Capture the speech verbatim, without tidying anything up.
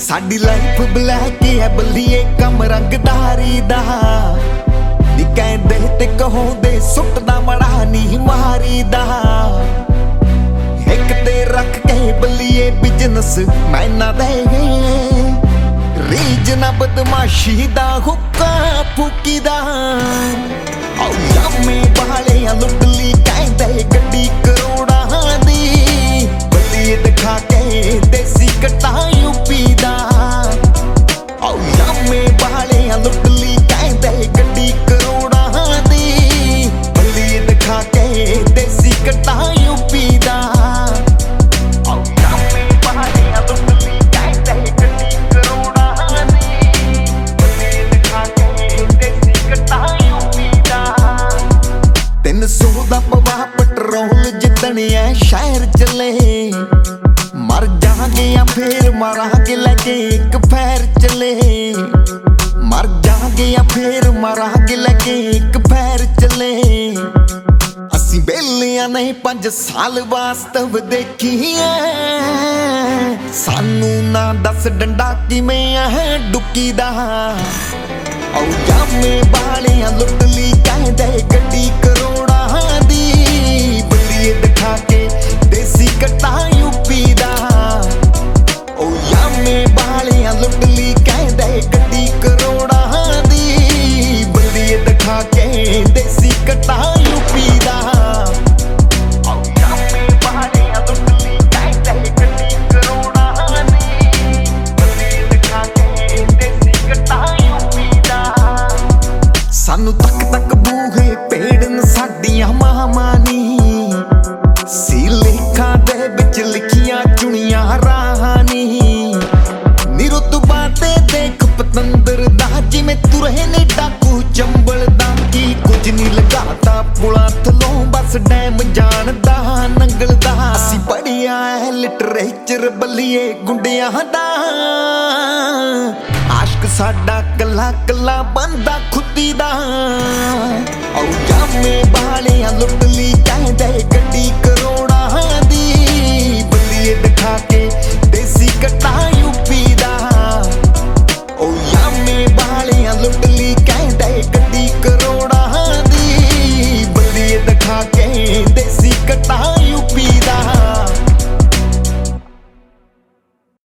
ਸਾਡੀ life black ਹੈ ਬੱਲੀਏ ਕਮ ਰੰਗਦਾਰੀ ਦਾ ਨੀ ਕਹਿੰਦੇ ਤੇ ਕਹੋਂਦੇ ਸੁੱਟਦਾ ਮੜਾ ਨਹੀਂ ਮਾਰੀਦਾ ਇੱਕ ਤੇ ਰੱਖ ਕੇ ਬੱਲੀਏ ਬਿਜ਼ਨਸ ਮੈਂ ਨਾ ਦੇ ਰੀਜ ਨਾ ਬਦਮਾਸ਼ੀ ਦਾ ਹੁੱਕਾ ਫੂਕੀਦਾ ਆਉ ਯਾਮੇ ਬਾਲਿਆਂ ਲੁੱਟ ਲਈ ਕਹਿੰਦੇ ਗੱਡੀ ਕਰੋੜਾਂ ਦੀ ਬੱਲੀਏ ਦਿਖਾ ਕੇ ਦੇਸੀ ਕਟਾ ਯੂਪੀ ਦਾ ਆਉ ਯਾਮੇ ਬਾਲਿਆਂ ਲੁੱਟ ਲਈ ਕਹਿੰਦੇ ਗੱਡੀ ਕਰੋੜਾਂ ਦੀ ਬੱਲੀਏ ਦਿਖਾ ਕੇ ਦੇਸੀ ਕਟਾ ਯੂਪੀ ਦਾ ਆਉ ਯਾਮੇ ਬਾਲਿਆਂ ਲੁੱਟ ਲਈ ਕਹਿੰਦੇ ਗੱਡੀ ਕਰੋੜਾਂ ਦੀ ਬੱਲੀਏ ਦਿਖਾ ਕੇ ਦੇਸੀ ਕਟਾ ਯੂਪੀ ਦਾ ਤਿੰਨ ਸੌ ਦਾ ਪਵਾ ਪੈਟਰੋਲ ਜਿੱਤਣਿਆ ਸ਼ਹਿਰ ਚੱਲੇ ਮਰ ਜਾਗੇ ਜਾਂ ਫੇਰ ਮਾਰਾਂਗੇ ਲੈ ਕੇ ਇੱਕ ਫੈਰ ਚੱਲੇ ਮਰ ਜਾਗੇ ਜਾਂ ਫੇਰ ਮਾਰਾਂਗੇ ਲੈ ਕੇ ਇੱਕ ਫੈਰ ਚੱਲੇ ਅਸੀਂ ਬੇਲੀਆਂ ਨਹੀਂ ਪੰਜ ਸਾਲ ਵਾਸਤਵ ਦੇਖੀਏ ਸਾਨੂੰ ਨਾ ਦੱਸ ਡੰਡਾ ਕਿਵੇਂ ਹੈ ਡੁੱਕੀ ਦਾ ਆਉ ਜਾਮੇ ਬਾਲਿਆਂ ਲੁੱਟ ਲਈ ਕਹਿੰਦੇ ਗੱਡੀ ਕਰੋੜਾਂ ਦੀ ਬੱਲੀਏ ਦਿਖਾ ਕੇ ਦੇਸੀ ਕਟਾ ਯੂਪੀ ਦਾ ਓ ਯਾਮੇ ਬਾਲਿਆਂ ਲੁੱਟ ਲਈ ਕਹਿੰਦੇ ਗੱਡੀ ਕਰੋੜਾਂ ਦੀ ਬੱਲੀਏ ਦਿਖਾ ਕੇ ਦੇਸੀ ਕਟਾ ਯੂਪੀ ਦਾ ਓ ਯਾਮੇ ਬਾਲਿਆਂ ਲੁੱਟ ਲਈ ਕਹਿੰਦੇ ਗੱਡੀ ਕਰੋੜਾਂ ਦੀ ਬੱਲੀਏ ਦਿਖਾ ਕੇ ਦੇਸੀ ਕਟਾ ਯੂਪੀ ਦਾ ਸਾਨੂੰ ਤੱਕ ਤੱਕ ਬੂਹੇ ਪੇੜਨ ਸਾਡੀਆਂ ਮਾਵਾਂ ਨੀ ਸੀ ਲੇਖਾਂ ਦੇ ਵਿੱਚ ਲਿਖੀਆਂ ਚੁਣੀਆਂ ਰਾਹਾਂ ਨੀ ਨੀ ਰੁਤਬਾ ਤੇ ਦੇਖ ਪਤੰਦਰ ਦਾ ਜਿਵੇਂ ਤੁਰੇ ਨੇ ਡਾਕੂ ਚੰਬਲ ਦਾ ਕੀ ਕੁਝ ਨਹੀਂ ਲਗਾਤਾ ਪੁਲਾਂ ਥਲੋਂ ਬਸ ਡੈਮ ਜਾਣਦਾ ਨੰਗਲ ਦਾ ਅਸੀਂ ਪੜਿਆ ਹੈ ਲਿਟਰੇਚਰ ਬੱਲੀਏ ਗੁੰਡਿਆਂ ਦਾ ਆਸ਼ਕ ਸਾਡਾ ਕੱਲਾ ਕੱਲਾ ਬੰਦਾ ਖੁੱਦੀ ਦਾ ਆਉ ਜਾਮੇ ਬਾਲਿਆਂ ਲੁੱਟ ਲਈ ਕਹਿੰਦੇ ਗੱਡੀ ਕਰੋੜਾਂ ਦੀ ਬੱਲੀਏ ਦਿਖਾ ਕੇ ਦੇਸੀ ਕਟਾ